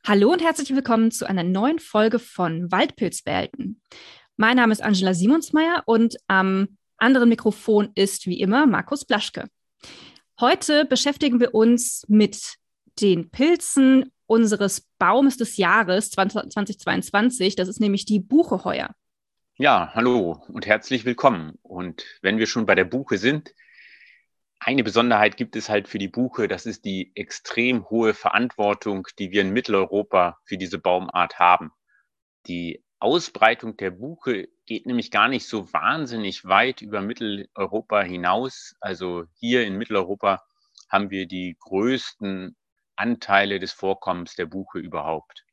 Hallo und herzlich willkommen zu einer neuen Folge von Waldpilzwelten. Mein Name ist Angela Simonsmeier und am anderen Mikrofon ist wie immer Markus Blaschke. Heute beschäftigen wir uns mit den Pilzen unseres Baumes des Jahres 2022. Das ist nämlich die Buche-Heuer. Ja, hallo und herzlich willkommen. Und wenn wir schon bei der Buche sind, eine Besonderheit gibt es halt für die Buche, das ist die extrem hohe Verantwortung, die wir in Mitteleuropa für diese Baumart haben. Die Ausbreitung der Buche geht nämlich gar nicht so wahnsinnig weit über Mitteleuropa hinaus. Also hier in Mitteleuropa haben wir die größten Anteile des Vorkommens der Buche überhaupt.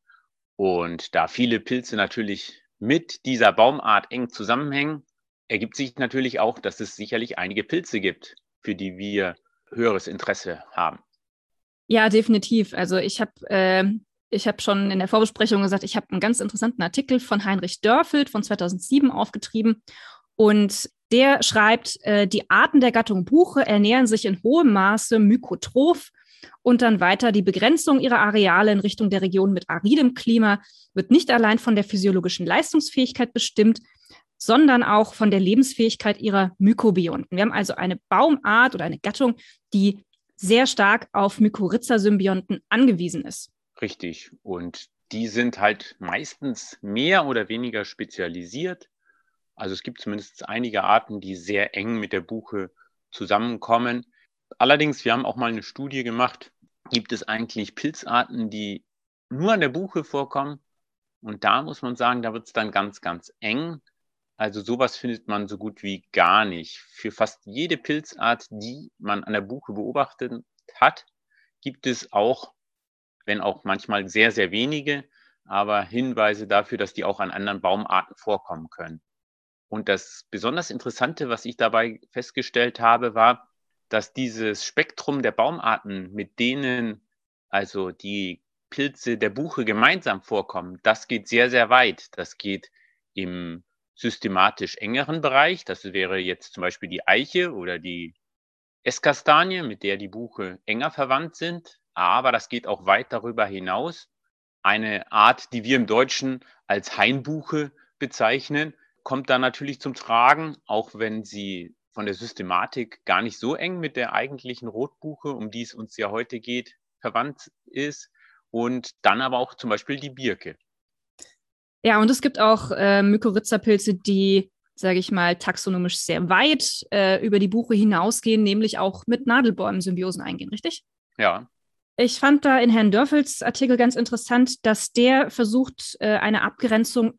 Und da viele Pilze natürlich mit dieser Baumart eng zusammenhängen, ergibt sich natürlich auch, dass es sicherlich einige Pilze gibt, für die wir höheres Interesse haben. Ja, definitiv. Also ich hab schon in der Vorbesprechung gesagt, ich habe einen ganz interessanten Artikel von Heinrich Dörfelt von 2007 aufgetrieben. Und der schreibt, die Arten der Gattung Buche ernähren sich in hohem Maße mykotroph und dann weiter, die Begrenzung ihrer Areale in Richtung der Region mit aridem Klima wird nicht allein von der physiologischen Leistungsfähigkeit bestimmt, sondern auch von der Lebensfähigkeit ihrer Mykobionten. Wir haben also eine Baumart oder eine Gattung, die sehr stark auf Mykorrhiza-Symbionten angewiesen ist. Richtig. Und die sind halt meistens mehr oder weniger spezialisiert. Also es gibt zumindest einige Arten, die sehr eng mit der Buche zusammenkommen. Allerdings, wir haben auch mal eine Studie gemacht, gibt es eigentlich Pilzarten, die nur an der Buche vorkommen? Und da muss man sagen, da wird es dann ganz, ganz eng. Also sowas findet man so gut wie gar nicht. Für fast jede Pilzart, die man an der Buche beobachtet hat, gibt es auch, wenn auch manchmal sehr, sehr wenige, aber Hinweise dafür, dass die auch an anderen Baumarten vorkommen können. Und das besonders Interessante, was ich dabei festgestellt habe, war, dass dieses Spektrum der Baumarten, mit denen also die Pilze der Buche gemeinsam vorkommen, das geht sehr, sehr weit. Das geht im systematisch engeren Bereich. Das wäre jetzt zum Beispiel die Eiche oder die Esskastanie, mit der die Buche enger verwandt sind. Aber das geht auch weit darüber hinaus. Eine Art, die wir im Deutschen als Hainbuche bezeichnen, kommt da natürlich zum Tragen, auch wenn sie von der Systematik gar nicht so eng mit der eigentlichen Rotbuche, um die es uns ja heute geht, verwandt ist. Und dann aber auch zum Beispiel die Birke. Ja, und es gibt auch Mykorrhiza-Pilze, die, sage ich mal, taxonomisch sehr weit über die Buche hinausgehen, nämlich auch mit Nadelbäumen-Symbiosen eingehen, richtig? Ja, Ich fand da in Herrn Dörfels Artikel ganz interessant, dass der versucht, eine Abgrenzung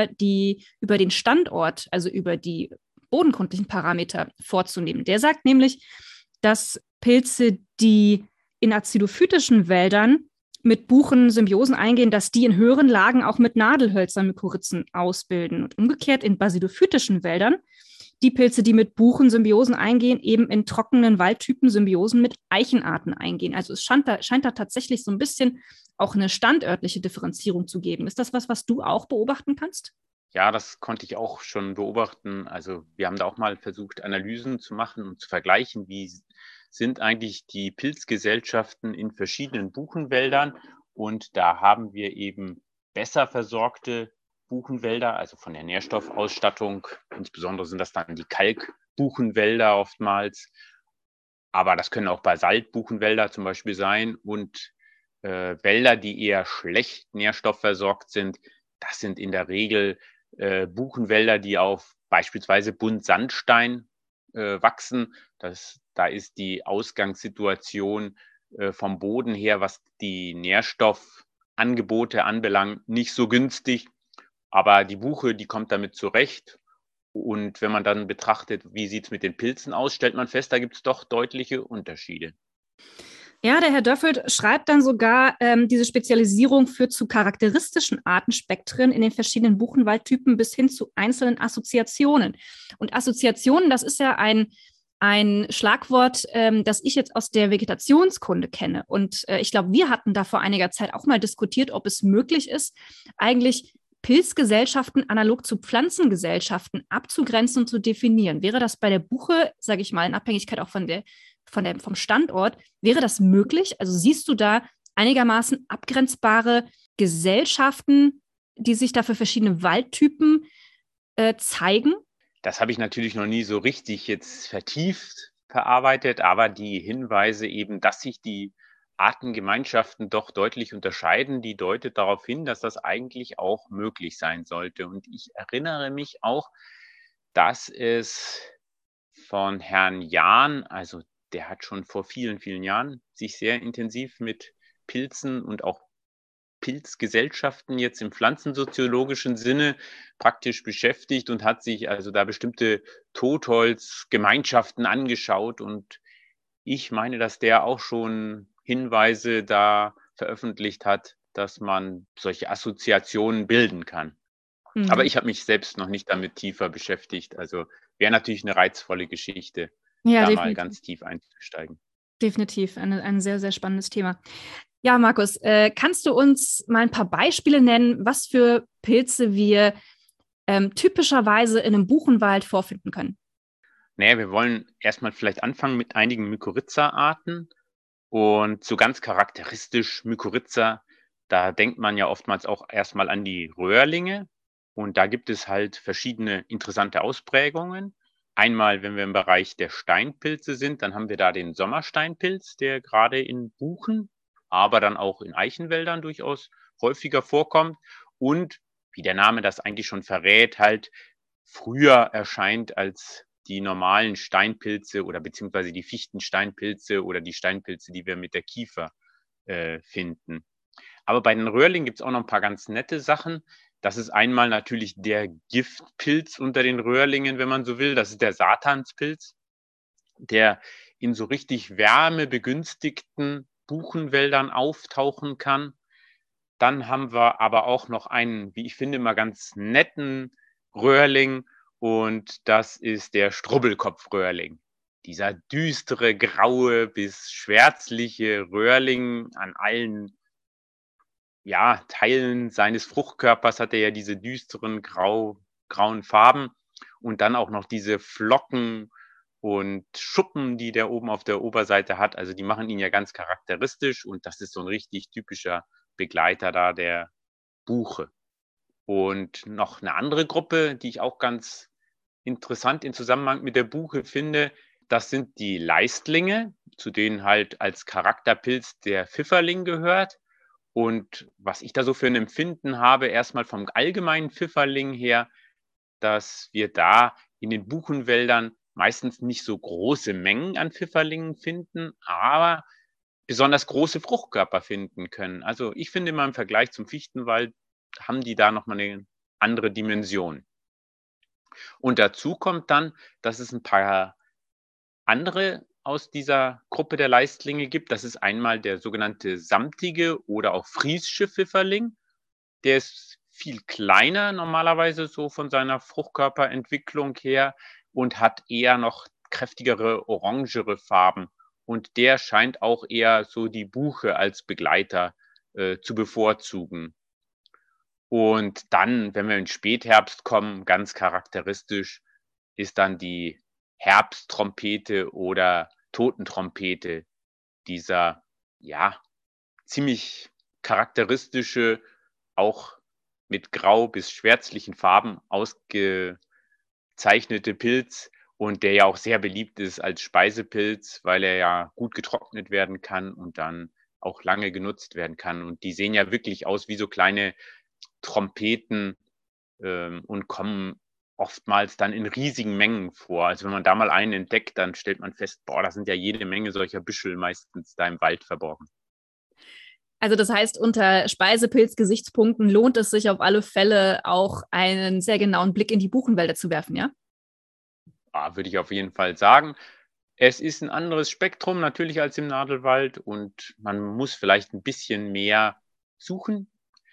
über den Standort, also über die bodenkundlichen Parameter vorzunehmen. Der sagt nämlich, dass Pilze, die in azidophytischen Wäldern mit Buchen Symbiosen eingehen, dass die in höheren Lagen auch mit Nadelhölzern Mykorrhizen ausbilden. Und umgekehrt in basidophytischen Wäldern die Pilze, die mit Buchen Symbiosen eingehen, eben in trockenen Waldtypen Symbiosen mit Eichenarten eingehen. Also es scheint da tatsächlich so ein bisschen auch eine standörtliche Differenzierung zu geben. Ist das was du auch beobachten kannst? ja, das konnte ich auch schon beobachten. Also wir haben da auch mal versucht, Analysen zu machen und zu vergleichen, wie sind eigentlich die Pilzgesellschaften in verschiedenen Buchenwäldern. Und da haben wir eben besser versorgte Buchenwälder, also von der Nährstoffausstattung. Insbesondere sind das dann die Kalkbuchenwälder oftmals. Aber das können auch Basaltbuchenwälder zum Beispiel sein. Und Wälder, die eher schlecht nährstoffversorgt sind, das sind in der Regel Buchenwälder, die auf beispielsweise Buntsandstein wachsen. Da ist die Ausgangssituation vom Boden her, was die Nährstoffangebote anbelangt, nicht so günstig. Aber die Buche, die kommt damit zurecht. Und wenn man dann betrachtet, wie sieht es mit den Pilzen aus, stellt man fest, da gibt es doch deutliche Unterschiede. Ja, der Herr Dörfelt schreibt dann sogar, diese Spezialisierung führt zu charakteristischen Artenspektren in den verschiedenen Buchenwaldtypen bis hin zu einzelnen Assoziationen. Und Assoziationen, das ist ja ein Schlagwort, das ich jetzt aus der Vegetationskunde kenne. Und ich glaube, wir hatten da vor einiger Zeit auch mal diskutiert, ob es möglich ist, eigentlich Pilzgesellschaften analog zu Pflanzengesellschaften abzugrenzen und zu definieren. Wäre das bei der Buche, sage ich mal, in Abhängigkeit auch vom Standort, wäre das möglich? Also siehst du da einigermaßen abgrenzbare Gesellschaften, die sich da für verschiedene Waldtypen zeigen? Das habe ich natürlich noch nie so richtig jetzt vertieft verarbeitet, aber die Hinweise eben, dass sich die Artengemeinschaften doch deutlich unterscheiden, die deutet darauf hin, dass das eigentlich auch möglich sein sollte. Und ich erinnere mich auch, dass es von Herrn Jahn, also der hat schon vor vielen, vielen Jahren sich sehr intensiv mit Pilzen und auch Pilzgesellschaften jetzt im pflanzensoziologischen Sinne praktisch beschäftigt und hat sich also da bestimmte Totholzgemeinschaften angeschaut. Und ich meine, dass der auch schon Hinweise da veröffentlicht hat, dass man solche Assoziationen bilden kann. Aber ich habe mich selbst noch nicht damit tiefer beschäftigt. Also wäre natürlich eine reizvolle Geschichte, Ja, da mal definitiv. ganz tief einzusteigen. Definitiv, ein sehr, sehr spannendes Thema. Ja, Markus, kannst du uns mal ein paar Beispiele nennen, was für Pilze wir typischerweise in einem Buchenwald vorfinden können? Naja, wir wollen erstmal vielleicht anfangen mit einigen Mykorrhiza-Arten. Und so ganz charakteristisch Mykorrhiza, da denkt man ja oftmals auch erstmal an die Röhrlinge. Und da gibt es halt verschiedene interessante Ausprägungen. Einmal, wenn wir im Bereich der Steinpilze sind, dann haben wir da den Sommersteinpilz, der gerade in Buchen, aber dann auch in Eichenwäldern durchaus häufiger vorkommt. Und wie der Name das eigentlich schon verrät, halt früher erscheint als die normalen Steinpilze oder beziehungsweise die Fichtensteinpilze oder die Steinpilze, die wir mit der Kiefer finden. Aber bei den Röhrlingen gibt es auch noch ein paar ganz nette Sachen. Das ist einmal natürlich der Giftpilz unter den Röhrlingen, wenn man so will. Das ist der Satanspilz, der in so richtig wärmebegünstigten Buchenwäldern auftauchen kann. Dann haben wir aber auch noch einen, wie ich finde, mal ganz netten Röhrling und das ist der Strubbelkopfröhrling. Dieser düstere, graue bis schwärzliche Röhrling an allen Teilen seines Fruchtkörpers hat er ja diese düsteren grauen Farben und dann auch noch diese Flocken und Schuppen, die der oben auf der Oberseite hat. Also die machen ihn ja ganz charakteristisch und das ist so ein richtig typischer Begleiter da der Buche. Und noch eine andere Gruppe, die ich auch ganz interessant im Zusammenhang mit der Buche finde, das sind die Leistlinge, zu denen halt als Charakterpilz der Pfifferling gehört. Und was ich da so für ein Empfinden habe, erstmal vom allgemeinen Pfifferling her, dass wir da in den Buchenwäldern meistens nicht so große Mengen an Pfifferlingen finden, aber besonders große Fruchtkörper finden können. Also ich finde immer im Vergleich zum Fichtenwald haben die da nochmal eine andere Dimension. Und dazu kommt dann, dass es ein paar andere aus dieser Gruppe der Leistlinge gibt. Das ist einmal der sogenannte samtige oder auch friesische Pfifferling. Der ist viel kleiner normalerweise so von seiner Fruchtkörperentwicklung her und hat eher noch kräftigere, orangere Farben. Und der scheint auch eher so die Buche als Begleiter zu bevorzugen. Und dann, wenn wir in Spätherbst kommen, ganz charakteristisch ist dann die Herbsttrompete oder Totentrompete, dieser ziemlich charakteristische, auch mit grau bis schwärzlichen Farben ausgezeichnete Pilz und der ja auch sehr beliebt ist als Speisepilz, weil er ja gut getrocknet werden kann und dann auch lange genutzt werden kann. Und die sehen ja wirklich aus wie so kleine Trompeten und kommen oftmals dann in riesigen Mengen vor. Also wenn man da mal einen entdeckt, dann stellt man fest, boah, da sind ja jede Menge solcher Büschel meistens da im Wald verborgen. Also das heißt, unter Speisepilz-Gesichtspunkten lohnt es sich auf alle Fälle auch einen sehr genauen Blick in die Buchenwälder zu werfen, ja? Würde ich auf jeden Fall sagen. Es ist ein anderes Spektrum natürlich als im Nadelwald und man muss vielleicht ein bisschen mehr suchen,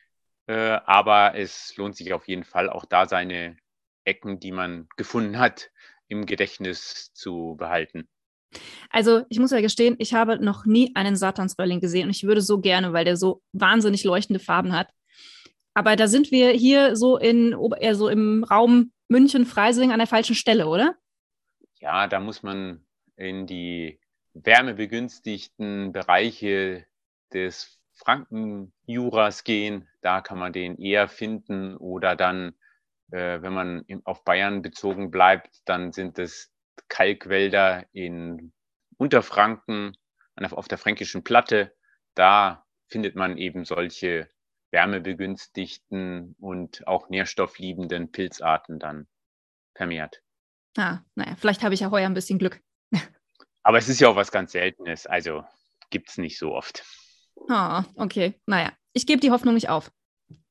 aber es lohnt sich auf jeden Fall auch da seine Ecken, die man gefunden hat, im Gedächtnis zu behalten. Also ich muss ja gestehen, ich habe noch nie einen Satansröhrling gesehen und ich würde so gerne, weil der so wahnsinnig leuchtende Farben hat. Aber da sind wir hier so eher so im Raum München-Freising an der falschen Stelle, oder? Ja, da muss man in die wärmebegünstigten Bereiche des Frankenjuras gehen, da kann man den eher finden. Oder dann, wenn man auf Bayern bezogen bleibt, dann sind es Kalkwälder in Unterfranken, auf der Fränkischen Platte. Da findet man eben solche wärmebegünstigten und auch nährstoffliebenden Pilzarten dann vermehrt. Naja, vielleicht habe ich ja heuer ein bisschen Glück. Aber es ist ja auch was ganz Seltenes, also gibt es nicht so oft. Okay. Naja, ich gebe die Hoffnung nicht auf.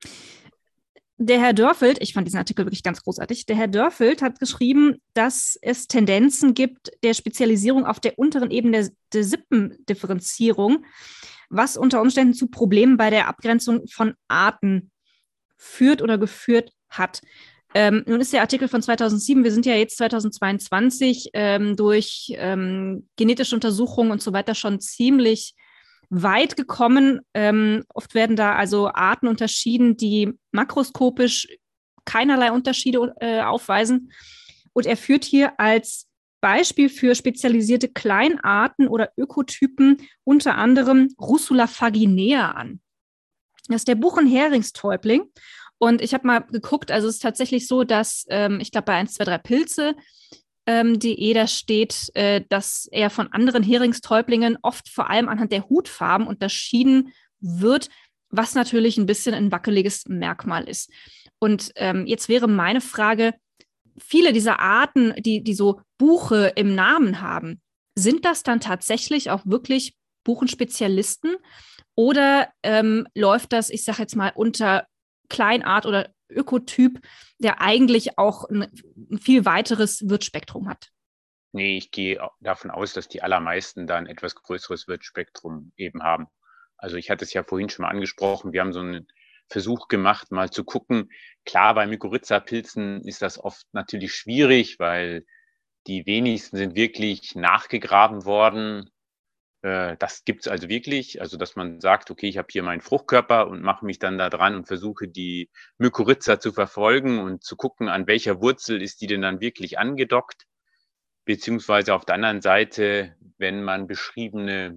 Der Herr Dörfeld, ich fand diesen Artikel wirklich ganz großartig, der Herr Dörfeld hat geschrieben, dass es Tendenzen gibt der Spezialisierung auf der unteren Ebene der Sippendifferenzierung, was unter Umständen zu Problemen bei der Abgrenzung von Arten führt oder geführt hat. Nun ist der Artikel von 2007, wir sind ja jetzt 2022, durch genetische Untersuchungen und so weiter schon ziemlich weit gekommen. Oft werden da also Arten unterschieden, die makroskopisch keinerlei Unterschiede aufweisen. Und er führt hier als Beispiel für spezialisierte Kleinarten oder Ökotypen unter anderem Russula faginea an. Das ist der Buchenheringstäubling. Und ich habe mal geguckt, also es ist tatsächlich so, dass ich glaube bei 1, 2, 3 Pilze.de da steht, dass er von anderen Heringstäublingen oft vor allem anhand der Hutfarben unterschieden wird, was natürlich ein bisschen ein wackeliges Merkmal ist. Und jetzt wäre meine Frage, viele dieser Arten, die so Buche im Namen haben, sind das dann tatsächlich auch wirklich Buchenspezialisten oder läuft das, ich sage jetzt mal, unter Kleinart oder Ökotyp, der eigentlich auch ein viel weiteres Wirtsspektrum hat? Nee, ich gehe davon aus, dass die allermeisten da ein etwas größeres Wirtsspektrum eben haben. Also ich hatte es ja vorhin schon mal angesprochen, wir haben so einen Versuch gemacht, mal zu gucken. Klar, bei Mykorrhiza-Pilzen ist das oft natürlich schwierig, weil die wenigsten sind wirklich nachgegraben worden. Das gibt's also wirklich, also dass man sagt, okay, ich habe hier meinen Fruchtkörper und mache mich dann da dran und versuche die Mykorrhiza zu verfolgen und zu gucken, an welcher Wurzel ist die denn dann wirklich angedockt. Beziehungsweise auf der anderen Seite, wenn man beschriebene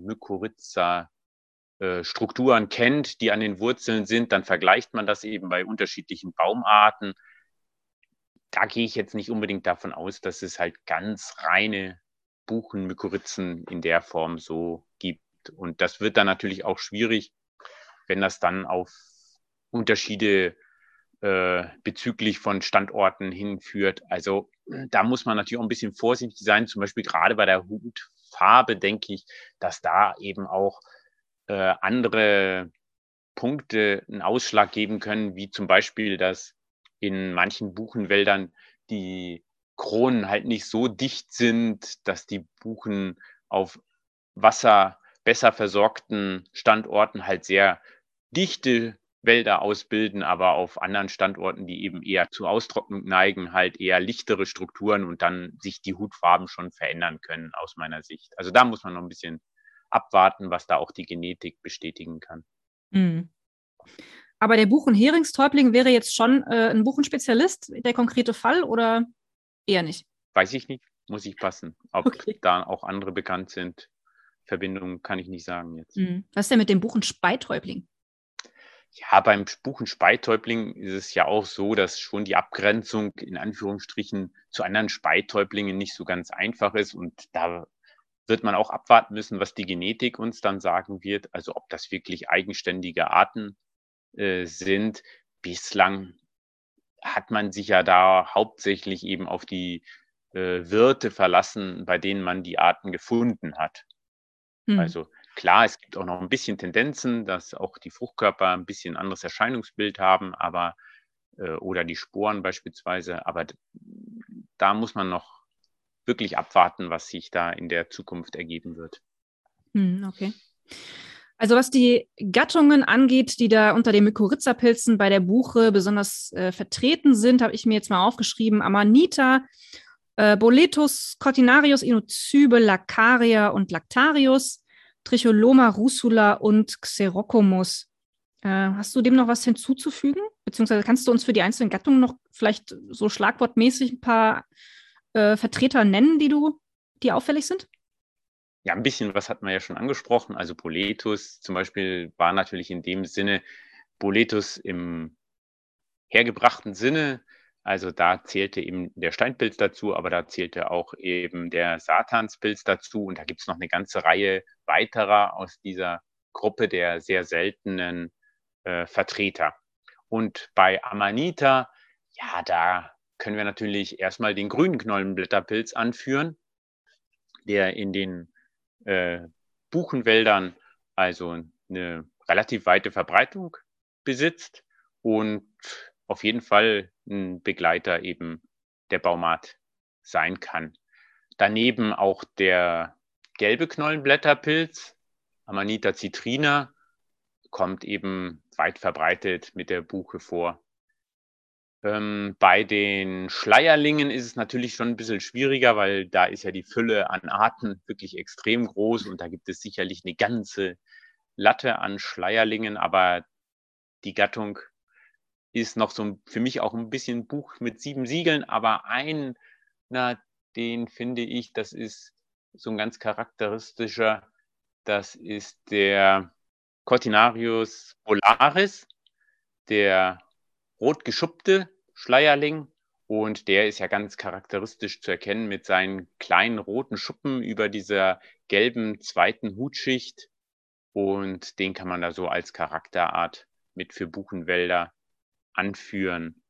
Mykorrhiza-Strukturen kennt, die an den Wurzeln sind, dann vergleicht man das eben bei unterschiedlichen Baumarten. Da gehe ich jetzt nicht unbedingt davon aus, dass es halt ganz reine Buchenmykorrhizen in der Form so gibt. Und das wird dann natürlich auch schwierig, wenn das dann auf Unterschiede bezüglich von Standorten hinführt. Also da muss man natürlich auch ein bisschen vorsichtig sein. Zum Beispiel gerade bei der Hutfarbe denke ich, dass da eben auch andere Punkte einen Ausschlag geben können, wie zum Beispiel, dass in manchen Buchenwäldern die Kronen halt nicht so dicht sind, dass die Buchen auf Wasser besser versorgten Standorten halt sehr dichte Wälder ausbilden, aber auf anderen Standorten, die eben eher zur Austrocknung neigen, halt eher lichtere Strukturen und dann sich die Hutfarben schon verändern können, aus meiner Sicht. Also da muss man noch ein bisschen abwarten, was da auch die Genetik bestätigen kann. Mhm. Aber der Buchenheringstäubling wäre jetzt schon ein Buchenspezialist, der konkrete Fall, oder eher nicht? Weiß ich nicht, muss ich passen. Ob Okay. da auch andere bekannt sind, Verbindungen kann ich nicht sagen jetzt. Was ist denn mit dem Buchenspeitäubling? Ja, beim Buchenspeitäubling ist es ja auch so, dass schon die Abgrenzung in Anführungsstrichen zu anderen Speitäublingen nicht so ganz einfach ist. Und da wird man auch abwarten müssen, was die Genetik uns dann sagen wird. Also ob das wirklich eigenständige Arten sind. Bislang hat man sich ja da hauptsächlich eben auf die Wirte verlassen, bei denen man die Arten gefunden hat. Also klar, es gibt auch noch ein bisschen Tendenzen, dass auch die Fruchtkörper ein bisschen anderes Erscheinungsbild haben, aber oder die Sporen beispielsweise, aber da muss man noch wirklich abwarten, was sich da in der Zukunft ergeben wird. Okay. Also was die Gattungen angeht, die da unter den Mykorrhiza-Pilzen bei der Buche besonders vertreten sind, habe ich mir jetzt mal aufgeschrieben: Amanita, Boletus, Cortinarius, Inocybe, Laccaria und Lactarius, Tricholoma, Russula und Xerocomus. Hast du dem noch was hinzuzufügen? Beziehungsweise kannst du uns für die einzelnen Gattungen noch vielleicht so schlagwortmäßig ein paar Vertreter nennen, die auffällig sind? Ja, ein bisschen was hat man ja schon angesprochen. Also Boletus zum Beispiel war natürlich in dem Sinne Boletus im hergebrachten Sinne. Also da zählte eben der Steinpilz dazu, aber da zählte auch eben der Satanspilz dazu. Und da gibt es noch eine ganze Reihe weiterer aus dieser Gruppe der sehr seltenen Vertreter. Und bei Amanita, ja, da können wir natürlich erstmal den grünen Knollenblätterpilz anführen, der in den äh, Buchenwäldern also eine relativ weite Verbreitung besitzt und auf jeden Fall ein Begleiter eben der Baumart sein kann. Daneben auch der gelbe Knollenblätterpilz, Amanita citrina, kommt eben weit verbreitet mit der Buche vor. Bei den Schleierlingen ist es natürlich schon ein bisschen schwieriger, weil da ist ja die Fülle an Arten wirklich extrem groß und da gibt es sicherlich eine ganze Latte an Schleierlingen, aber die Gattung ist noch so für mich auch ein bisschen Buch mit 7 Siegeln, aber einer, den finde ich, das ist so ein ganz charakteristischer, das ist der Cortinarius polaris, der rot geschuppte Schleierling. Und der ist ja ganz charakteristisch zu erkennen mit seinen kleinen roten Schuppen über dieser gelben zweiten Hutschicht. Und den kann man da so als Charakterart mit für Buchenwälder anführen.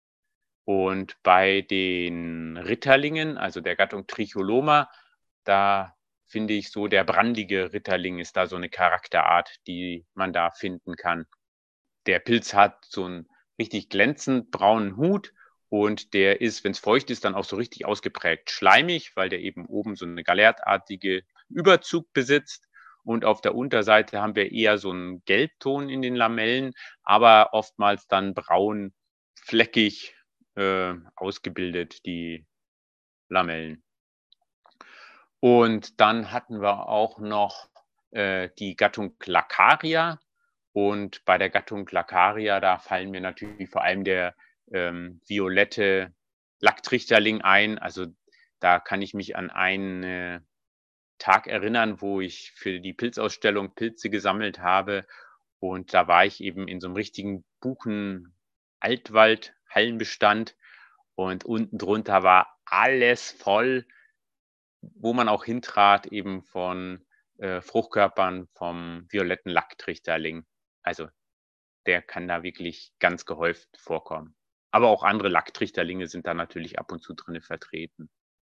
Und bei den Ritterlingen, also der Gattung Tricholoma, da finde ich so, der brandige Ritterling ist da so eine Charakterart, die man da finden kann. Der Pilz hat so einen richtig glänzend braunen Hut und der ist, wenn es feucht ist, dann auch so richtig ausgeprägt schleimig, weil der eben oben so eine galertartige Überzug besitzt. Und auf der Unterseite haben wir eher so einen Gelbton in den Lamellen, aber oftmals dann braun, fleckig ausgebildet, die Lamellen. Und dann hatten wir auch noch die Gattung Laccaria. Und bei der Gattung Laccaria, da fallen mir natürlich vor allem der violette Lacktrichterling ein. Also da kann ich mich an einen Tag erinnern, wo ich für die Pilzausstellung Pilze gesammelt habe. Und da war ich eben in so einem richtigen Buchen-Altwald-Hallenbestand. Und unten drunter war alles voll, wo man auch hintrat, eben von Fruchtkörpern vom violetten Lacktrichterling. Also der kann da wirklich ganz gehäuft vorkommen. Aber auch andere Lacktrichterlinge sind da natürlich ab und zu drin vertreten.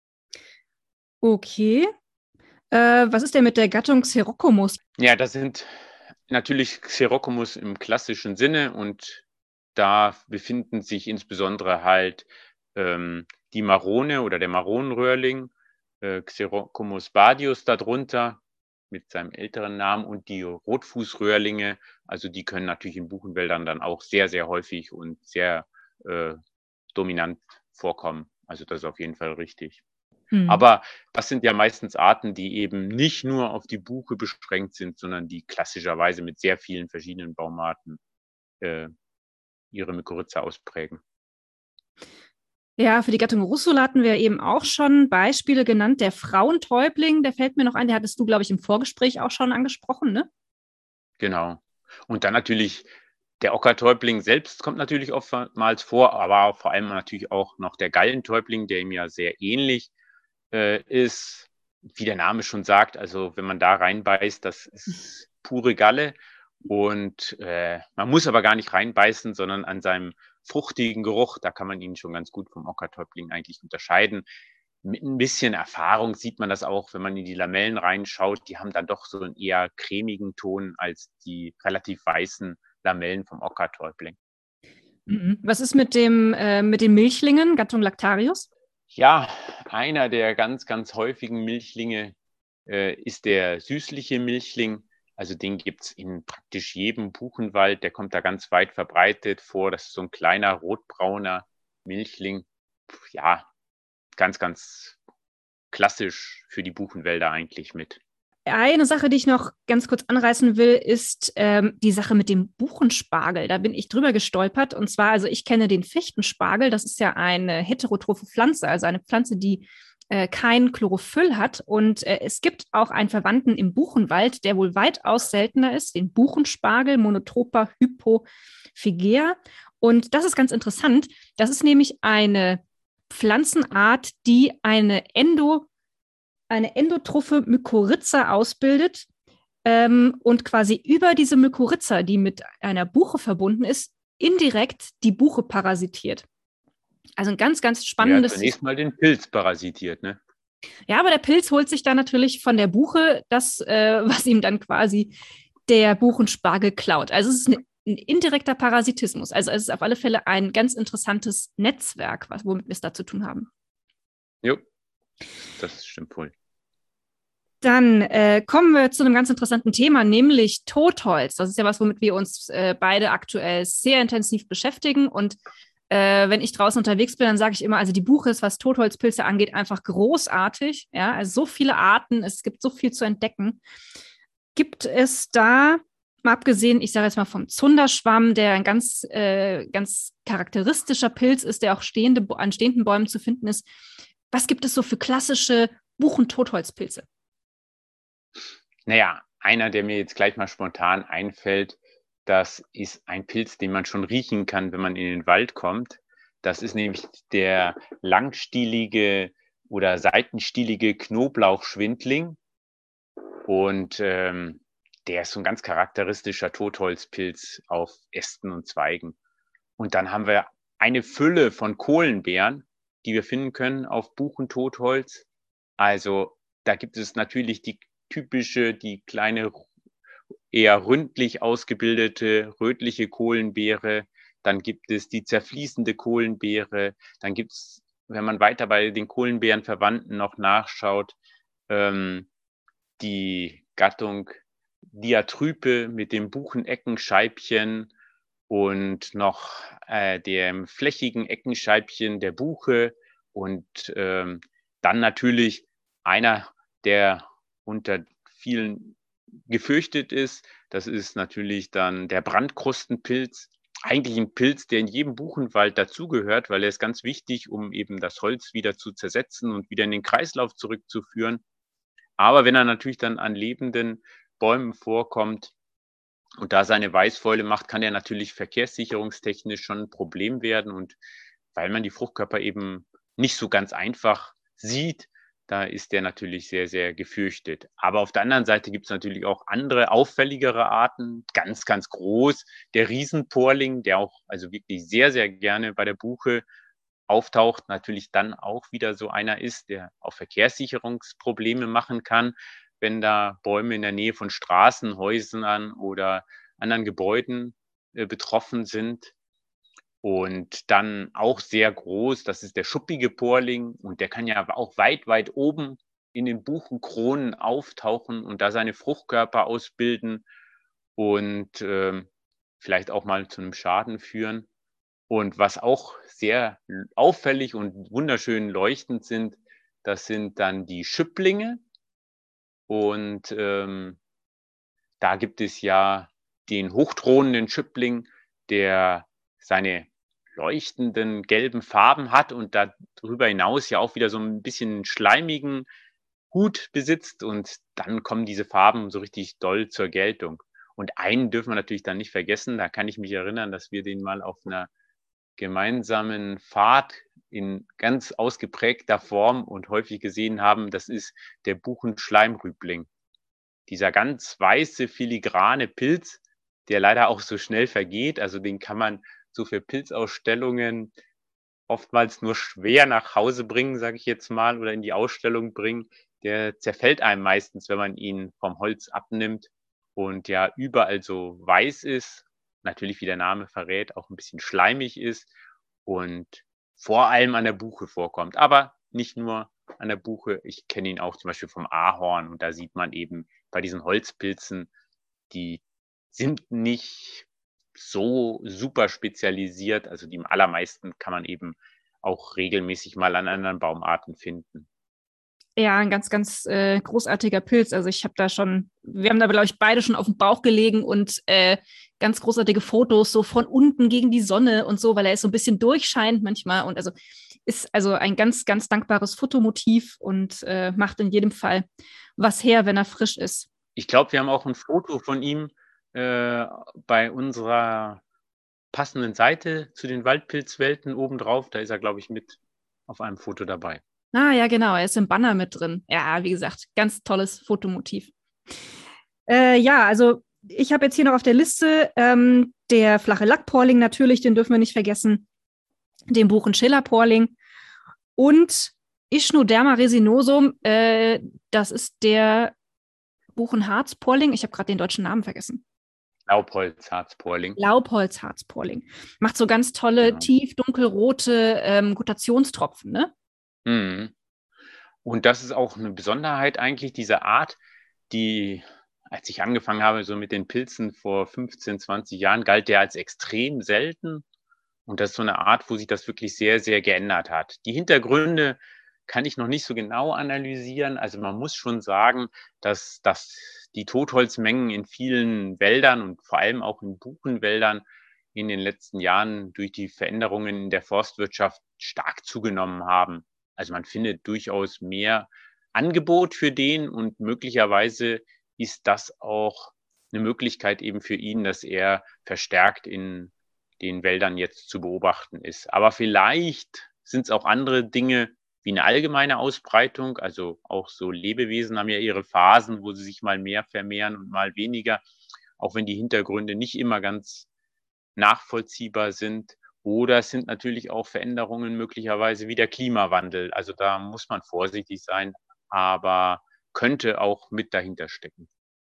Okay. Was ist denn mit der Gattung Xerocomus? Ja, das sind natürlich Xerocomus im klassischen Sinne und da befinden sich insbesondere halt die Marone oder der Maronenröhrling, Xerocomus badius darunter mit seinem älteren Namen und die Rotfußröhrlinge, also die können natürlich in Buchenwäldern dann auch sehr, sehr häufig und sehr dominant vorkommen. Also das ist auf jeden Fall richtig. Aber das sind ja meistens Arten, die eben nicht nur auf die Buche beschränkt sind, sondern die klassischerweise mit sehr vielen verschiedenen Baumarten ihre Mykorrhiza ausprägen. Ja, für die Gattung Russula hatten wir eben auch schon Beispiele genannt. Der Frauentäubling, der fällt mir noch ein, der hattest du, glaube ich, im Vorgespräch auch schon angesprochen, ne? Genau. Und dann natürlich der Ockertäubling selbst kommt natürlich oftmals vor, aber vor allem natürlich auch noch der Gallentäubling, der ihm ja sehr ähnlich ist, wie der Name schon sagt. Also wenn man da reinbeißt, das ist pure Galle. Und man muss aber gar nicht reinbeißen, sondern an seinem fruchtigen Geruch, da kann man ihn schon ganz gut vom Ockertäubling eigentlich unterscheiden. Mit ein bisschen Erfahrung sieht man das auch, wenn man in die Lamellen reinschaut. Die haben dann doch so einen eher cremigen Ton als die relativ weißen Lamellen vom Ockertäubling. Was ist mit den Milchlingen, Gattung Lactarius? Ja, einer der ganz, ganz häufigen Milchlinge ist der süßliche Milchling. Also den gibt es in praktisch jedem Buchenwald. Der kommt da ganz weit verbreitet vor. Das ist so ein kleiner rotbrauner Milchling. Ja, ganz, ganz klassisch für die Buchenwälder eigentlich mit. Eine Sache, die ich noch ganz kurz anreißen will, ist die Sache mit dem Buchenspargel. Da bin ich drüber gestolpert. Und zwar, also ich kenne den Fichtenspargel. Das ist ja eine heterotrophe Pflanze, also eine Pflanze, die kein Chlorophyll hat. Und es gibt auch einen Verwandten im Buchenwald, der wohl weitaus seltener ist, den Buchenspargel, Monotropa hypophygea. Und das ist ganz interessant. Das ist nämlich eine Pflanzenart, die eine endotrophe Mykorrhiza ausbildet und quasi über diese Mykorrhiza, die mit einer Buche verbunden ist, indirekt die Buche parasitiert. Also ein ganz, ganz spannendes. Ja, zunächst mal den Pilz parasitiert, ne? Ja, aber der Pilz holt sich dann natürlich von der Buche das, was ihm dann quasi der Buchenspargel klaut. Also es ist ein indirekter Parasitismus. Also es ist auf alle Fälle ein ganz interessantes Netzwerk, womit wir es da zu tun haben. Jo, das stimmt wohl. Dann kommen wir zu einem ganz interessanten Thema, nämlich Totholz. Das ist ja was, womit wir uns beide aktuell sehr intensiv beschäftigen. Und wenn ich draußen unterwegs bin, dann sage ich immer, also die Buche ist, was Totholzpilze angeht, einfach großartig. Ja, also so viele Arten, es gibt so viel zu entdecken. Gibt es da, mal abgesehen, ich sage jetzt mal vom Zunderschwamm, der ein ganz charakteristischer Pilz ist, der auch an stehenden Bäumen zu finden ist, was gibt es so für klassische Buchen-Totholzpilze? Naja, einer, der mir jetzt gleich mal spontan einfällt, das ist ein Pilz, den man schon riechen kann, wenn man in den Wald kommt. Das ist nämlich der langstielige oder seitenstielige Knoblauchschwindling. Und der ist so ein ganz charakteristischer Totholzpilz auf Ästen und Zweigen. Und dann haben wir eine Fülle von Kohlenbeeren, die wir finden können auf Buchen-Totholz. Also da gibt es natürlich die kleine, eher ründlich ausgebildete, rötliche Kohlenbeere. Dann gibt es die zerfließende Kohlenbeere. Dann gibt es, wenn man weiter bei den Kohlenbeerenverwandten noch nachschaut, die Gattung Diatrype mit dem Bucheneckenscheibchen und noch dem flächigen Eckenscheibchen der Buche und dann natürlich einer, der unter vielen gefürchtet ist. Das ist natürlich dann der Brandkrustenpilz. Eigentlich ein Pilz, der in jedem Buchenwald dazugehört, weil er ist ganz wichtig, um eben das Holz wieder zu zersetzen und wieder in den Kreislauf zurückzuführen. Aber wenn er natürlich dann an lebenden Bäumen vorkommt und da seine Weißfäule macht, kann er natürlich verkehrssicherungstechnisch schon ein Problem werden. Und weil man die Fruchtkörper eben nicht so ganz einfach sieht, da ist der natürlich sehr, sehr gefürchtet. Aber auf der anderen Seite gibt es natürlich auch andere, auffälligere Arten, ganz, ganz groß. Der Riesenporling, der auch also wirklich sehr, sehr gerne bei der Buche auftaucht, natürlich dann auch wieder so einer ist, der auch Verkehrssicherungsprobleme machen kann, wenn da Bäume in der Nähe von Straßen, Häusern oder anderen Gebäuden betroffen sind. Und dann auch sehr groß, das ist der schuppige Porling und der kann ja auch weit, weit oben in den Buchenkronen auftauchen und da seine Fruchtkörper ausbilden und vielleicht auch mal zu einem Schaden führen. Und was auch sehr auffällig und wunderschön leuchtend sind, das sind dann die Schüpplinge. Und da gibt es ja den hochthronenden Schüppling, der seine leuchtenden gelben Farben hat und darüber hinaus ja auch wieder so ein bisschen schleimigen Hut besitzt. Und dann kommen diese Farben so richtig doll zur Geltung. Und einen dürfen wir natürlich dann nicht vergessen. Da kann ich mich erinnern, dass wir den mal auf einer gemeinsamen Fahrt in ganz ausgeprägter Form und häufig gesehen haben. Das ist der Buchenschleimrübling. Dieser ganz weiße, filigrane Pilz, der leider auch so schnell vergeht. Also den kann man so für Pilzausstellungen oftmals nur schwer nach Hause bringen, sage ich jetzt mal, oder in die Ausstellung bringen. Der zerfällt einem meistens, wenn man ihn vom Holz abnimmt und ja überall so weiß ist. Natürlich, wie der Name verrät, auch ein bisschen schleimig ist und vor allem an der Buche vorkommt. Aber nicht nur an der Buche. Ich kenne ihn auch zum Beispiel vom Ahorn und da sieht man eben bei diesen Holzpilzen, die sind nicht so super spezialisiert. Also die allermeisten kann man eben auch regelmäßig mal an anderen Baumarten finden. Ja, ein ganz, ganz großartiger Pilz. Also wir haben da, glaube ich, beide schon auf dem Bauch gelegen und ganz großartige Fotos so von unten gegen die Sonne und so, weil er ist so ein bisschen durchscheinend manchmal. Und also Ist also ein ganz, ganz dankbares Fotomotiv und macht in jedem Fall was her, wenn er frisch ist. Ich glaube, wir haben auch ein Foto von ihm bei unserer passenden Seite zu den Waldpilzwelten obendrauf. Da ist er, glaube ich, mit auf einem Foto dabei. Ah, ja, genau, er ist im Banner mit drin. Ja, wie gesagt, ganz tolles Fotomotiv. Ja, also ich habe jetzt hier noch auf der Liste der flache Lackporling natürlich, den dürfen wir nicht vergessen, den Buchenschiller-Porling und Ischnoderma resinosum, das ist der Buchenharzporling. Ich habe gerade den deutschen Namen vergessen. Laubholzharzporling. Laubholzharzporling. Macht so ganz tolle, Genau. tief dunkelrote Gutationstropfen, ne? Mhm. Und das ist auch eine Besonderheit eigentlich dieser Art, die, als ich angefangen habe, so mit den Pilzen vor 15, 20 Jahren, galt der als extrem selten. Und das ist so eine Art, wo sich das wirklich sehr, sehr geändert hat. Die Hintergründe kann ich noch nicht so genau analysieren. Also man muss schon sagen, dass die Totholzmengen in vielen Wäldern und vor allem auch in Buchenwäldern in den letzten Jahren durch die Veränderungen in der Forstwirtschaft stark zugenommen haben. Also man findet durchaus mehr Angebot für den und möglicherweise ist das auch eine Möglichkeit eben für ihn, dass er verstärkt in den Wäldern jetzt zu beobachten ist. Aber vielleicht sind es auch andere Dinge wie eine allgemeine Ausbreitung. Also auch so Lebewesen haben ja ihre Phasen, wo sie sich mal mehr vermehren und mal weniger, auch wenn die Hintergründe nicht immer ganz nachvollziehbar sind. Oder es sind natürlich auch Veränderungen möglicherweise wie der Klimawandel. Also da muss man vorsichtig sein, aber könnte auch mit dahinter stecken.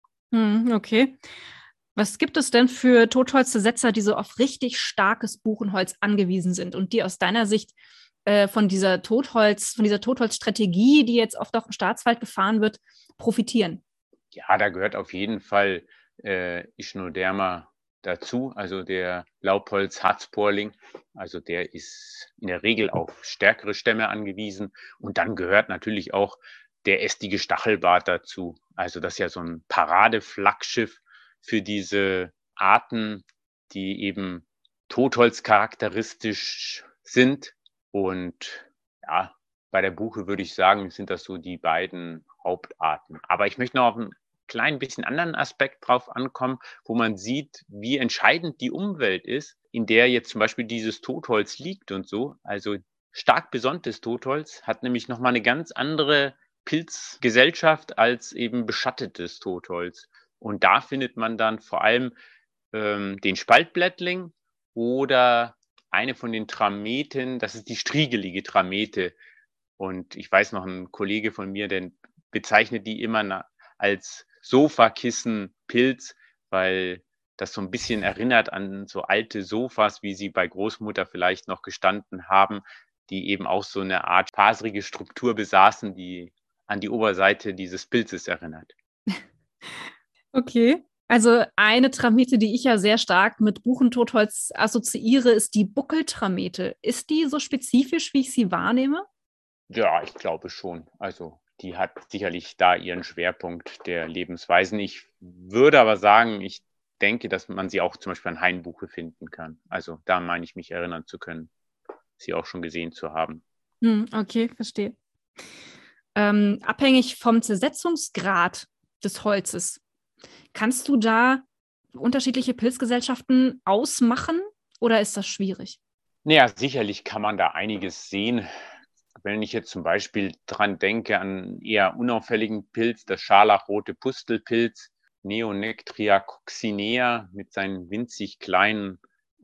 Okay. Was gibt es denn für Totholzversetzer, die so auf richtig starkes Buchenholz angewiesen sind und die aus deiner Sicht von dieser Totholzstrategie, die jetzt oft auch im Staatswald gefahren wird, profitieren? Ja, da gehört auf jeden Fall Ischnoderma dazu, also der Laubholz-Harzporling. Also der ist in der Regel auf stärkere Stämme angewiesen. Und dann gehört natürlich auch der ästige Stachelbart dazu. Also das ist ja so ein Paradeflaggschiff für diese Arten, die eben Totholz charakteristisch sind. Und ja, bei der Buche würde ich sagen, sind das so die beiden Hauptarten. Aber ich möchte noch auf einen kleinen bisschen anderen Aspekt drauf ankommen, wo man sieht, wie entscheidend die Umwelt ist, in der jetzt zum Beispiel dieses Totholz liegt und so. Also stark besonntes Totholz hat nämlich nochmal eine ganz andere Pilzgesellschaft als eben beschattetes Totholz. Und da findet man dann vor allem den Spaltblättling oder eine von den Trameten, das ist die striegelige Tramete. Und ich weiß noch, ein Kollege von mir, der bezeichnet die immer als Sofakissenpilz, weil das so ein bisschen erinnert an so alte Sofas, wie sie bei Großmutter vielleicht noch gestanden haben, die eben auch so eine Art faserige Struktur besaßen, die an die Oberseite dieses Pilzes erinnert. Okay. Also eine Tramete, die ich ja sehr stark mit Buchentotholz assoziiere, ist die Buckeltramete. Ist die so spezifisch, wie ich sie wahrnehme? Ja, ich glaube schon. Also die hat sicherlich da ihren Schwerpunkt der Lebensweisen. Ich würde aber sagen, ich denke, dass man sie auch zum Beispiel an Hainbuche finden kann. Also da meine ich mich erinnern zu können, sie auch schon gesehen zu haben. Okay, verstehe. Abhängig vom Zersetzungsgrad des Holzes, kannst du da unterschiedliche Pilzgesellschaften ausmachen oder ist das schwierig? Naja, sicherlich kann man da einiges sehen. Wenn ich jetzt zum Beispiel dran denke, an einen eher unauffälligen Pilz, das scharlachrote Pustelpilz, Neonectria coccinea mit seinen winzig kleinen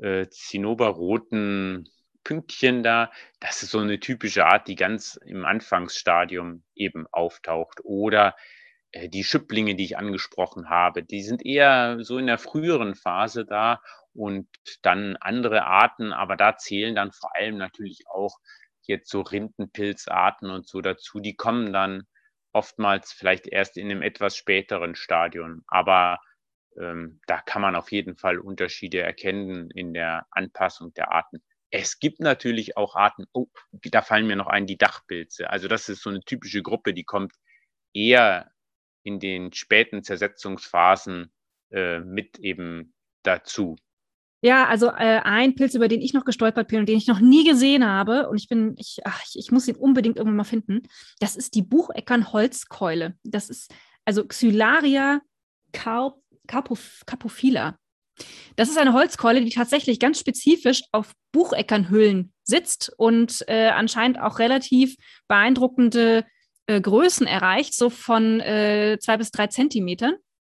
zinnoberroten Pünktchen da. Das ist so eine typische Art, die ganz im Anfangsstadium eben auftaucht. Oder die Schüpplinge, die ich angesprochen habe, die sind eher so in der früheren Phase da und dann andere Arten, aber da zählen dann vor allem natürlich auch jetzt so Rindenpilzarten und so dazu, die kommen dann oftmals vielleicht erst in einem etwas späteren Stadium. Aber da kann man auf jeden Fall Unterschiede erkennen in der Anpassung der Arten. Es gibt natürlich auch Arten, oh, da fallen mir noch ein, die Dachpilze. Also das ist so eine typische Gruppe, die kommt eher in den späten Zersetzungsphasen mit eben dazu. Ja, also ein Pilz, über den ich noch gestolpert bin und den ich noch nie gesehen habe, und ich muss ihn unbedingt irgendwann mal finden, das ist die Bucheckern-Holzkeule. Das ist also Xylaria carpophylla. Das ist eine Holzkeule, die tatsächlich ganz spezifisch auf Bucheckernhüllen sitzt und anscheinend auch relativ beeindruckende Größen erreicht, so von 2 bis 3 Zentimetern.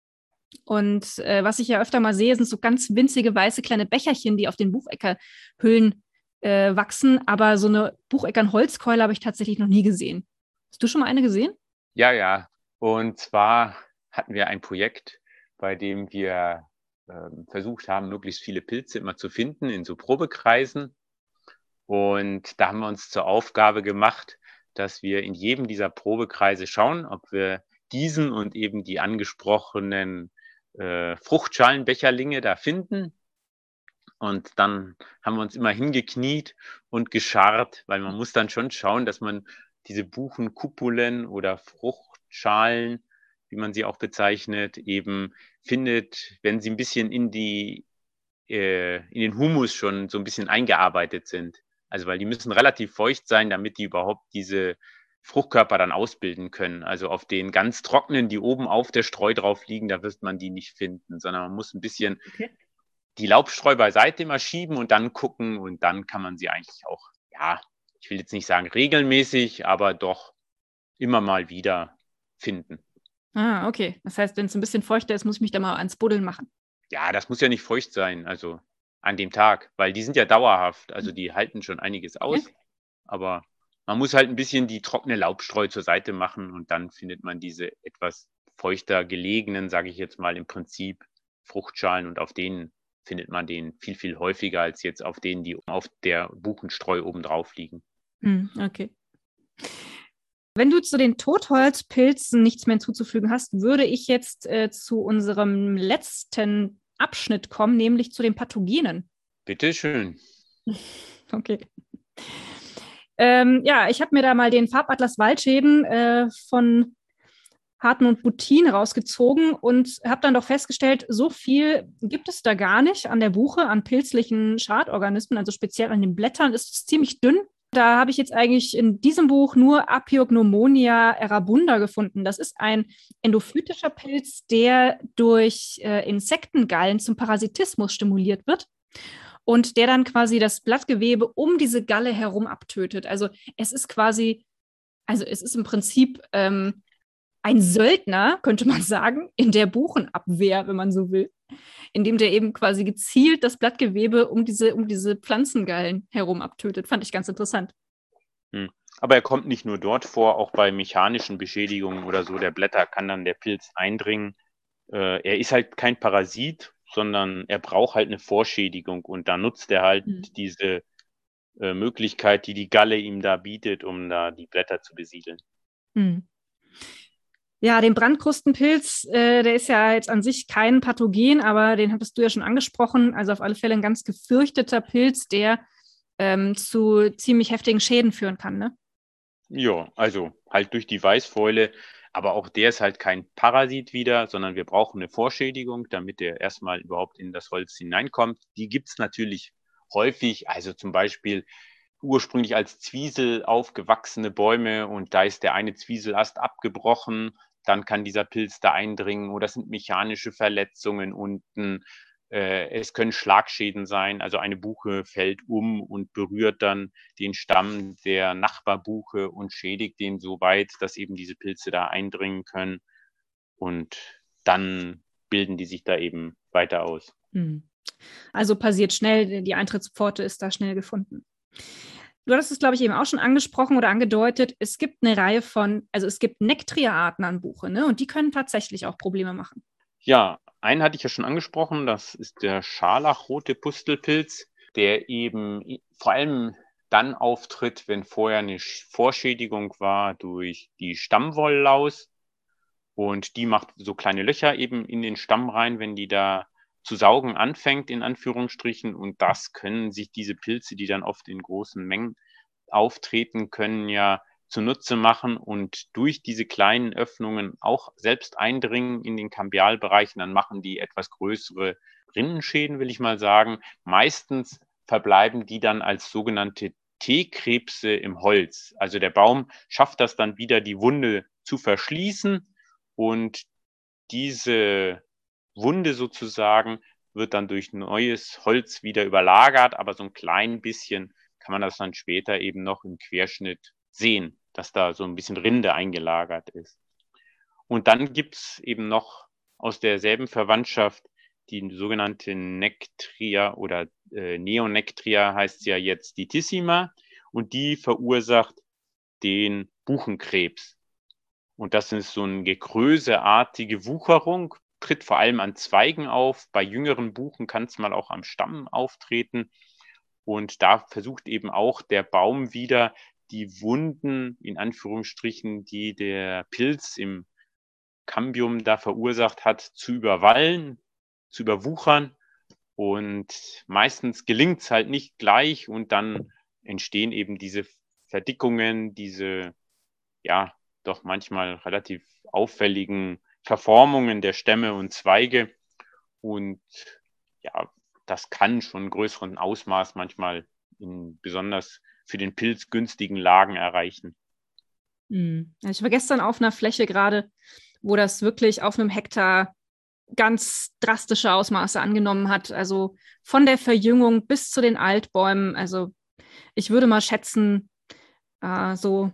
Und was ich ja öfter mal sehe, sind so ganz winzige weiße kleine Becherchen, die auf den Bucheckerhüllen wachsen. Aber so eine Bucheckern-Holzkeule habe ich tatsächlich noch nie gesehen. Hast du schon mal eine gesehen? Ja, ja. Und zwar hatten wir ein Projekt, bei dem wir versucht haben, möglichst viele Pilze immer zu finden in so Probekreisen. Und da haben wir uns zur Aufgabe gemacht, dass wir in jedem dieser Probekreise schauen, ob wir diesen und eben die angesprochenen Fruchtschalenbecherlinge da finden. Und dann haben wir uns immer hingekniet und gescharrt, weil man muss dann schon schauen, dass man diese Buchenkupulen oder Fruchtschalen, wie man sie auch bezeichnet, eben findet, wenn sie ein bisschen in den Humus schon so ein bisschen eingearbeitet sind. Also weil die müssen relativ feucht sein, damit die überhaupt diese Fruchtkörper dann ausbilden können. Also auf den ganz trockenen, die oben auf der Streu drauf liegen, da wird man die nicht finden, sondern man muss ein bisschen Okay. die Laubstreu beiseite mal schieben und dann gucken und dann kann man sie eigentlich auch, ja, ich will jetzt nicht sagen regelmäßig, aber doch immer mal wieder finden. Ah, okay. Das heißt, wenn es ein bisschen feuchter ist, muss ich mich da mal ans Buddeln machen. Ja, das muss ja nicht feucht sein, also an dem Tag, weil die sind ja dauerhaft, also die halten schon einiges Okay. aus, aber man muss halt ein bisschen die trockene Laubstreu zur Seite machen und dann findet man diese etwas feuchter gelegenen, sage ich jetzt mal im Prinzip, Fruchtschalen und auf denen findet man den viel, viel häufiger als jetzt auf denen, die auf der Buchenstreu oben drauf liegen. Okay. Wenn du zu den Totholzpilzen nichts mehr hinzuzufügen hast, würde ich jetzt zu unserem letzten Abschnitt kommen, nämlich zu den Pathogenen. Bitteschön. Okay. Ja, ich habe mir da mal den Farbatlas Waldschäden von Harten und Buttin rausgezogen und habe dann doch festgestellt, so viel gibt es da gar nicht an der Buche, an pilzlichen Schadorganismen, also speziell an den Blättern ist es ziemlich dünn. Da habe ich jetzt eigentlich in diesem Buch nur Apiognomonia erabunda gefunden. Das ist ein endophytischer Pilz, der durch Insektengallen zum Parasitismus stimuliert wird und der dann quasi das Blattgewebe um diese Galle herum abtötet. Also es ist quasi, also es ist im Prinzip ein Söldner, könnte man sagen, in der Buchenabwehr, wenn man so will, indem der eben quasi gezielt das Blattgewebe um diese Pflanzengallen herum abtötet. Fand ich ganz interessant. Hm. Aber er kommt nicht nur dort vor, auch bei mechanischen Beschädigungen oder so der Blätter kann dann der Pilz eindringen. Er ist halt kein Parasit, sondern er braucht halt eine Vorschädigung und da nutzt er halt diese Möglichkeit, die die Galle ihm da bietet, um da die Blätter zu besiedeln. Hm. Ja, den Brandkrustenpilz, der ist ja jetzt an sich kein Pathogen, aber den hattest du ja schon angesprochen. Also auf alle Fälle ein ganz gefürchteter Pilz, der zu ziemlich heftigen Schäden führen kann, ne? Ja, also halt durch die Weißfäule, aber auch der ist halt kein Parasit wieder, sondern wir brauchen eine Vorschädigung, damit der erstmal überhaupt in das Holz hineinkommt. Die gibt's natürlich häufig, also zum Beispiel ursprünglich als Zwiesel aufgewachsene Bäume und da ist der eine Zwieselast abgebrochen, dann kann dieser Pilz da eindringen oder es sind mechanische Verletzungen unten. Es können Schlagschäden sein, also eine Buche fällt um und berührt dann den Stamm der Nachbarbuche und schädigt den so weit, dass eben diese Pilze da eindringen können und dann bilden die sich da eben weiter aus. Hm. Also passiert schnell, die Eintrittspforte ist da schnell gefunden. Du hattest es, glaube ich, eben auch schon angesprochen oder angedeutet. Es gibt eine Reihe also es gibt Nektria-Arten an Buche, ne? Und die können tatsächlich auch Probleme machen. Ja, einen hatte ich ja schon angesprochen, das ist der scharlachrote Pustelpilz, der eben vor allem dann auftritt, wenn vorher eine Vorschädigung war durch die Stammwolllaus und die macht so kleine Löcher eben in den Stamm rein, wenn die da zu saugen anfängt, in Anführungsstrichen. Und das können sich diese Pilze, die dann oft in großen Mengen auftreten, können ja zunutze machen und durch diese kleinen Öffnungen auch selbst eindringen in den Kambialbereich. Und dann machen die etwas größere Rinnenschäden, will ich mal sagen. Meistens verbleiben die dann als sogenannte T-Krebse im Holz. Also der Baum schafft das dann wieder, die Wunde zu verschließen, und diese Wunde sozusagen wird dann durch neues Holz wieder überlagert, aber so ein klein bisschen kann man das dann später eben noch im Querschnitt sehen, dass da so ein bisschen Rinde eingelagert ist. Und dann gibt es eben noch aus derselben Verwandtschaft die sogenannte Nectria oder Neonectria heißt ja jetzt Ditissima, und die verursacht den Buchenkrebs. Und das ist so eine gekröseartige Wucherung, tritt vor allem an Zweigen auf. Bei jüngeren Buchen kann es mal auch am Stamm auftreten. Und da versucht eben auch der Baum wieder, die Wunden, in Anführungsstrichen, die der Pilz im Cambium da verursacht hat, zu überwallen, zu überwuchern. Und meistens gelingt es halt nicht gleich, und dann entstehen eben diese Verdickungen, diese, ja, doch manchmal relativ auffälligen Verformungen der Stämme und Zweige. Und ja, das kann schon einen größeren Ausmaß manchmal in besonders für den Pilz günstigen Lagen erreichen. Ich war gestern auf einer Fläche gerade, wo das wirklich auf einem Hektar ganz drastische Ausmaße angenommen hat. Also von der Verjüngung bis zu den Altbäumen. Also ich würde mal schätzen, so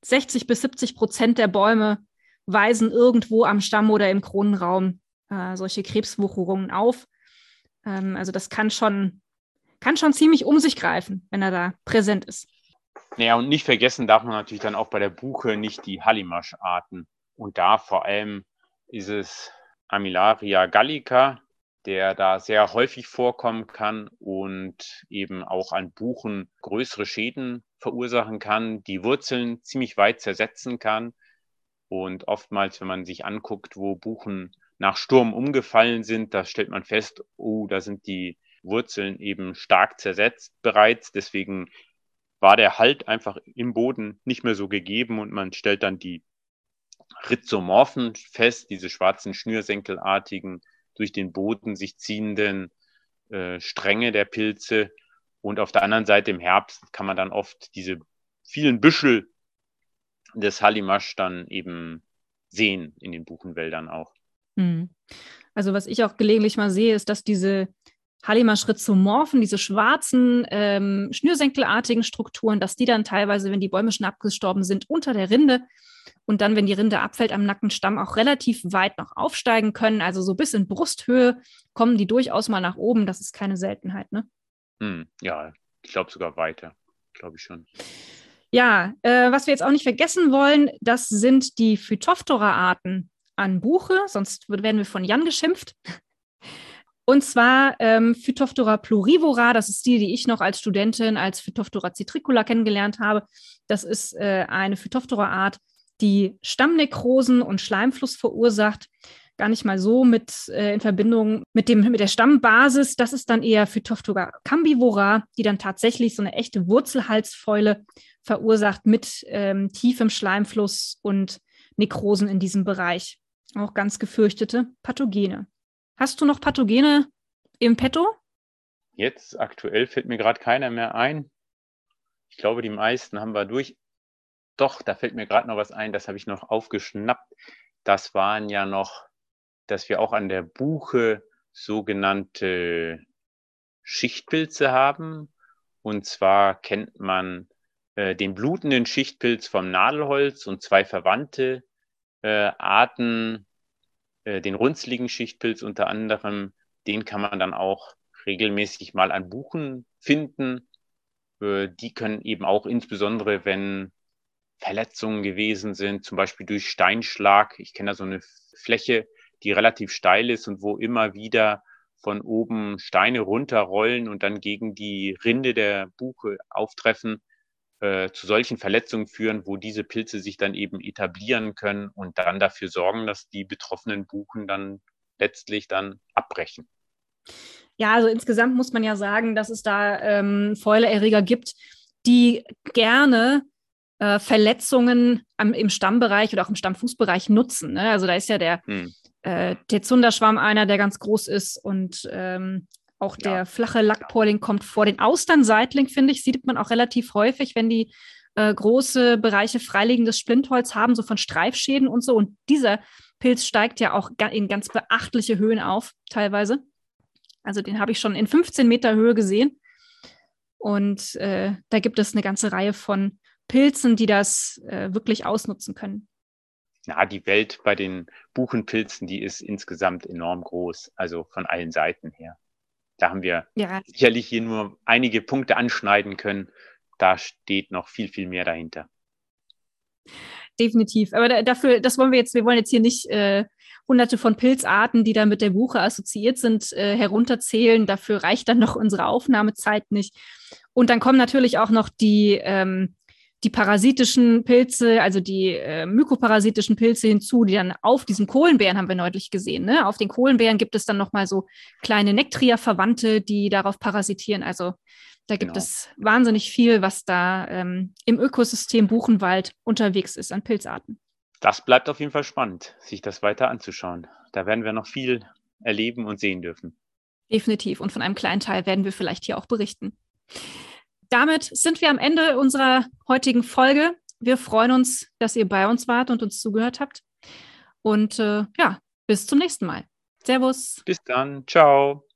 60-70% der Bäume weisen irgendwo am Stamm oder im Kronenraum solche Krebswucherungen auf. Also das kann schon ziemlich um sich greifen, wenn er da präsent ist. Naja, und nicht vergessen darf man natürlich dann auch bei der Buche nicht die Hallimasch-Arten. Und da vor allem ist es Armillaria gallica, der da sehr häufig vorkommen kann und eben auch an Buchen größere Schäden verursachen kann, die Wurzeln ziemlich weit zersetzen kann. Und oftmals, wenn man sich anguckt, wo Buchen nach Sturm umgefallen sind, da stellt man fest, oh, da sind die Wurzeln eben stark zersetzt bereits. Deswegen war der Halt einfach im Boden nicht mehr so gegeben, und man stellt dann die Rhizomorphen fest, diese schwarzen schnürsenkelartigen, durch den Boden sich ziehenden Stränge der Pilze. Und auf der anderen Seite im Herbst kann man dann oft diese vielen Büschel des Hallimasch dann eben sehen in den Buchenwäldern auch. Also was ich auch gelegentlich mal sehe, ist, dass diese Hallimasch-Rhizomorphen, diese schwarzen, schnürsenkelartigen Strukturen, dass die dann teilweise, wenn die Bäume schon abgestorben sind, unter der Rinde und dann, wenn die Rinde abfällt am Nackenstamm, auch relativ weit noch aufsteigen können. Also so bis in Brusthöhe kommen die durchaus mal nach oben. Das ist keine Seltenheit, ne? Ja, ich glaube sogar weiter. Glaube ich schon. Ja, was wir jetzt auch nicht vergessen wollen, das sind die Phytophthora-Arten an Buche, sonst werden wir von Jan geschimpft. Und zwar Phytophthora plurivora, das ist die ich noch als Studentin als Phytophthora citricula kennengelernt habe. Das ist eine Phytophthora-Art, die Stammnekrosen und Schleimfluss verursacht. Gar nicht mal so in Verbindung mit der Stammbasis. Das ist dann eher Phytophthora cambivora, die dann tatsächlich so eine echte Wurzelhalsfäule verursacht mit tiefem Schleimfluss und Nekrosen in diesem Bereich. Auch ganz gefürchtete Pathogene. Hast du noch Pathogene im Petto? Jetzt aktuell fällt mir gerade keiner mehr ein. Ich glaube, die meisten haben wir durch. Doch, da fällt mir gerade noch was ein, das habe ich noch aufgeschnappt. Das waren ja noch, dass wir auch an der Buche sogenannte Schichtpilze haben. Und zwar kennt man den blutenden Schichtpilz vom Nadelholz und zwei verwandte Arten, den runzligen Schichtpilz unter anderem. Den kann man dann auch regelmäßig mal an Buchen finden. Die können eben auch insbesondere, wenn Verletzungen gewesen sind, zum Beispiel durch Steinschlag. Ich kenne da so eine Fläche, die relativ steil ist und wo immer wieder von oben Steine runterrollen und dann gegen die Rinde der Buche auftreffen, zu solchen Verletzungen führen, wo diese Pilze sich dann eben etablieren können und dann dafür sorgen, dass die betroffenen Buchen dann letztlich dann abbrechen. Ja, also insgesamt muss man ja sagen, dass es da Fäuleerreger gibt, die gerne Verletzungen im Stammbereich oder auch im Stammfußbereich nutzen. Ne? Also da ist ja der Zunderschwamm einer, der ganz groß ist und auch der flache Lackporling kommt vor. Den Austernseitling, finde ich, sieht man auch relativ häufig, wenn die große Bereiche freiliegendes Splintholz haben, so von Streifschäden und so. Und dieser Pilz steigt ja auch in ganz beachtliche Höhen auf, teilweise. Also den habe ich schon in 15 Meter Höhe gesehen. Und da gibt es eine ganze Reihe von Pilzen, die das wirklich ausnutzen können. Ja, die Welt bei den Buchenpilzen, die ist insgesamt enorm groß, also von allen Seiten her. Da haben wir sicherlich hier nur einige Punkte anschneiden können. Da steht noch viel, viel mehr dahinter. Definitiv. Aber das wollen wir wollen jetzt hier nicht hunderte von Pilzarten, die da mit der Buche assoziiert sind, herunterzählen. Dafür reicht dann noch unsere Aufnahmezeit nicht. Und dann kommen natürlich auch noch die parasitischen Pilze, also die mykoparasitischen Pilze hinzu, die dann auf diesen Kohlenbeeren, haben wir neulich gesehen, ne? Auf den Kohlenbeeren gibt es dann nochmal so kleine Nektria-Verwandte, die darauf parasitieren. Also da gibt es wahnsinnig viel, was da im Ökosystem Buchenwald unterwegs ist an Pilzarten. Das bleibt auf jeden Fall spannend, sich das weiter anzuschauen. Da werden wir noch viel erleben und sehen dürfen. Definitiv. Und von einem kleinen Teil werden wir vielleicht hier auch berichten. Damit sind wir am Ende unserer heutigen Folge. Wir freuen uns, dass ihr bei uns wart und uns zugehört habt. Und bis zum nächsten Mal. Servus. Bis dann. Ciao.